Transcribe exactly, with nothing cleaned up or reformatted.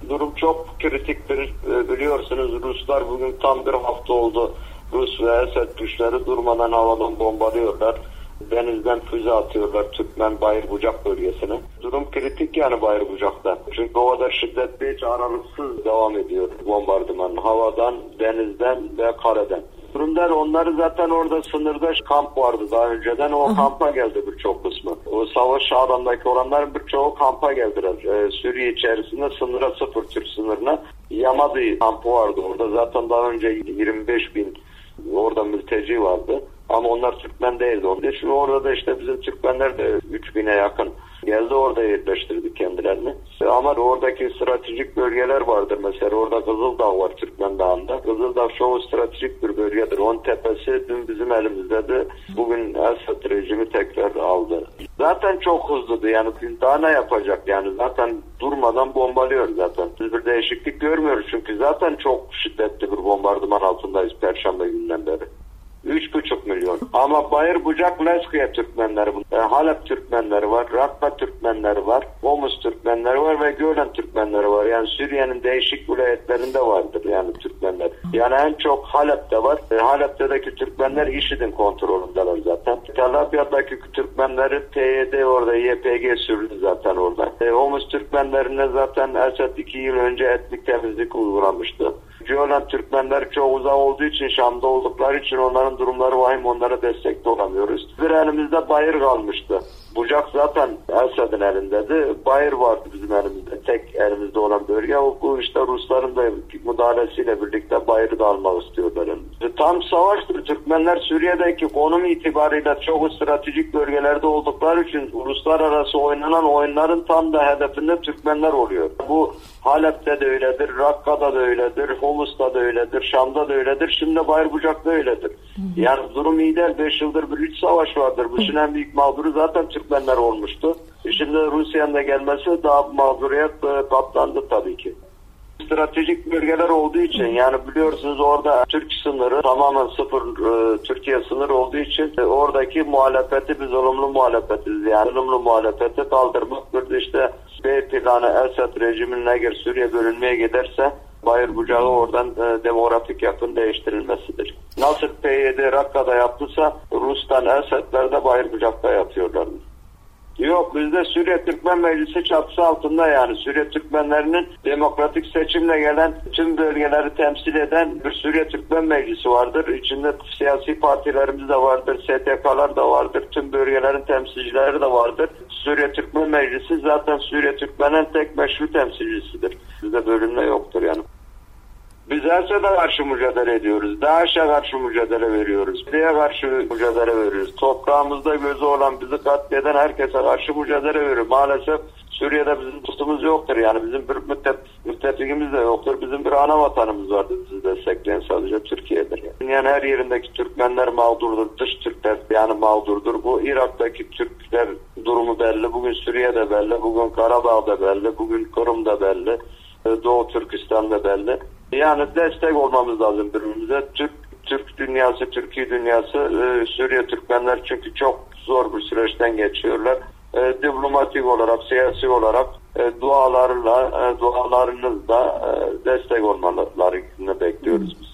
durum çok kritiktir. Biliyorsunuz Ruslar bugün tam bir hafta oldu. Rus ve Esed güçleri durmadan havadan bombalıyorlar. Denizden füze atıyorlar Türkmen Bayırbucak bölgesine. Durum kritik yani Bayırbucak'ta. Çünkü o kadar şiddetli, hiç aralıksız devam ediyor bombardıman. Havadan, denizden ve kareden. Durumlar onları zaten orada sınırda kamp vardı daha önceden. O kampa geldi birçok kısmı. O savaş alanındaki olanların birçoğu kampa geldiler. Ee, Suriye içerisinde sınıra sıfır Türk sınırına Yamadi kampı vardı. Orada zaten daha önce yirmi beş bin orada mülteci vardı. Ama onlar Türkmen değildi. Onun için orada da işte bizim Türkmenler de üç bine yakın geldi, orada yerleştirdik kendilerini. Ama oradaki stratejik bölgeler vardır. Mesela orada Kızıldağ var Türkmen Dağı'nda. Kızıldağ çoğu stratejik bir bölgedir. Onun tepesi dün bizim elimizdeydi. Bugün Esed rejimi tekrar aldı. Zaten çok hızlıdı yani daha ne yapacak yani zaten durmadan bombalıyor zaten. Biz bir değişiklik görmüyoruz çünkü zaten çok şiddetli bir bombardıman altındayız Perşembe günden beri. Üç buçuk milyon. Ama Bayırbucak, Leskiye Türkmenleri, e, Halep Türkmenleri var, Rakka Türkmenleri var, Homs Türkmenleri var ve Gölen Türkmenleri var. Yani Suriye'nin değişik vilayetlerinde vardır yani Türkmenler. Yani en çok Halep'te var. E, Halep'teki Türkmenler IŞİD'in kontrolündeler zaten. Tel Abyad'daki Türkmenleri P Y D orada, Y P G sürüldü zaten orada. E, Homs Türkmenlerine zaten Esed iki yıl önce etnik temizlik uygulamıştı. Gölen Türkmenler çok uzak olduğu için, Şam'da oldukları için onların durumları vahim, onlara destek de olamıyoruz. Bir elimizde Bayır kalmıştı. Bucak zaten Esed'in elindeydi. Bayır vardı bizim elimizde. Tek elimizde olan bölge. O, bu işte Rusların da müdahalesiyle birlikte Bayır'ı da almak istiyorlar. Yani. Tam savaştır. Türkmenler Suriye'deki konum itibariyle çok stratejik bölgelerde oldukları için uluslararası oynanan oyunların tam da hedefinde Türkmenler oluyor. Bu Halep'te de öyledir, Rakka'da da öyledir, Homus'ta da öyledir, Şam'da da öyledir, şimdi Bayırbucak'ta öyledir. Hı hı. Yani durum iyi değil. beş yıldır bir iç savaş vardır. Bu işin en büyük mağduru zaten Türkmenler olmuştu. Şimdi Rusya'nın da gelmesi daha mağduriyet katlandı tabii ki. Stratejik bölgeler olduğu için yani biliyorsunuz orada Türk sınırı tamamen sıfır e, Türkiye sınırı olduğu için e, oradaki muhalefeti biz olumlu muhalefetiz. Yani olumlu muhalefeti kaldırmak bir işte B planı Esed rejiminin eğer Suriye bölünmeye giderse Bayırbucak'ı oradan e, demografik yapının değiştirilmesidir. Nasıl P Y D Rakka'da yaptıysa Rus'tan Esedler de Bayırbucak'ta yapıyorlar. Yok, bizde Suriye Türkmen Meclisi çatısı altında yani Suriye Türkmenlerinin demokratik seçimle gelen tüm bölgeleri temsil eden bir Suriye Türkmen Meclisi vardır. İçinde siyasi partilerimiz de vardır, S T K'lar da vardır, tüm bölgelerin temsilcileri de vardır. Suriye Türkmen Meclisi zaten Suriye Türkmen'in tek meşru temsilcisidir. Bizde bölünme yoktur yani. Biz Esed'e karşı mücadele ediyoruz. DAEŞ'e karşı mücadele veriyoruz. Suriye'ye karşı mücadele veriyoruz. Toprağımızda gözü olan, bizi katleden herkese karşı mücadele veriyoruz. Maalesef Suriye'de bizim dostumuz yoktur. Yani bizim bir müttef, müttefikimiz de yoktur. Bizim bir ana vatanımız vardır. Bizi destekleyen sadece Türkiye'dir. Yani. yani her yerindeki Türkmenler mağdurdur. Dış Türkler yani mağdurdur. Bu Irak'taki Türkler durumu belli. Bugün Suriye'de belli. Bugün Karabağ'da belli. Bugün Kırım'da belli. Doğu Türkistan'da belli. Yani destek olmamız lazım birbirimize. Türk Türk dünyası, Türkiye dünyası, e, Suriye Türkmenler çünkü çok zor bir süreçten geçiyorlar. E, diplomatik olarak, siyasi olarak e, dualarla, e, dualarınızla e, destek olmalarını bekliyoruz biz.